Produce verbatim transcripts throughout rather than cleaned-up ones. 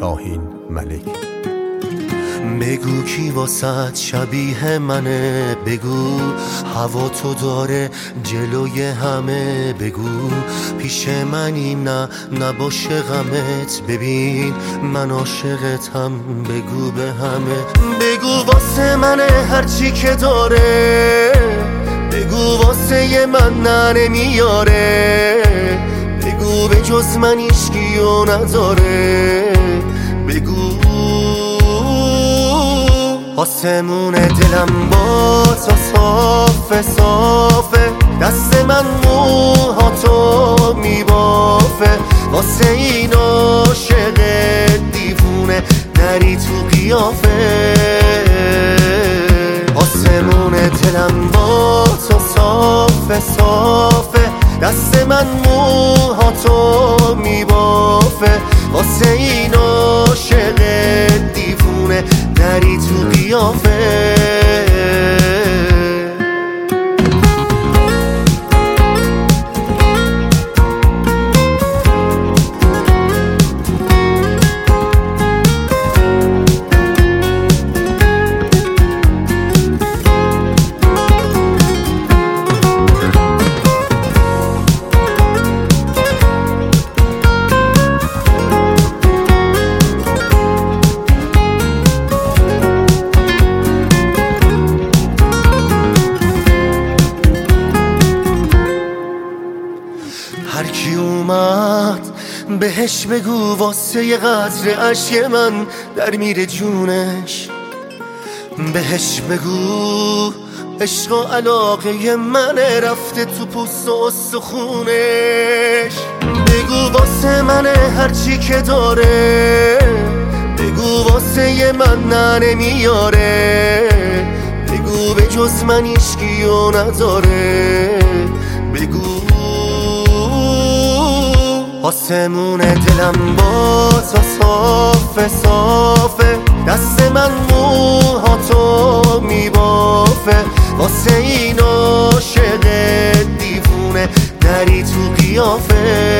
شاهین ملک. بگو کی واسط شبیه منه، بگو هوا تو داره جلوی همه، بگو پیش منیم نه نباشه غمت، ببین من عاشقتم بگو به همه. بگو واسه منه هرچی که داره، بگو واسه ی من نه نمیاره، بگو به جز من هیچکیو نداره، بگو آسمون دلم با تو صافه صافه، دست من موهاتو میبافه، واسه این عاشق دیوونه نری تو قیافه. آسمون دلم با تو صافه صافه، دست من موهاتو میبافه، واسه این عاشق دیوونه نری تو قیافه. هر کی اومد بهش بگو واسه ی قطره اشک من در میره جونش، بهش بگو عشق و علاقه من رفته تو پوست و استخونش، بگو واسه من هرچی که داره، بگو واسه ی من نه نمیاره، بگو به جز من هیچکیو نداره، بگو آسمون دلم با تو صافه صافه، دست من موهاتو میبافه، واسه این عاشق دیوونه نری تو قیافه.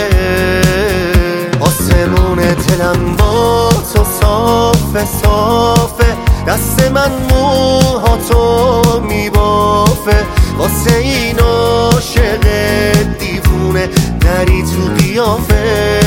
آسمون دلم با تو صافه صافه، دست من موهاتو میبافه، واسه این عاشق دیوونه نری تو قیافه.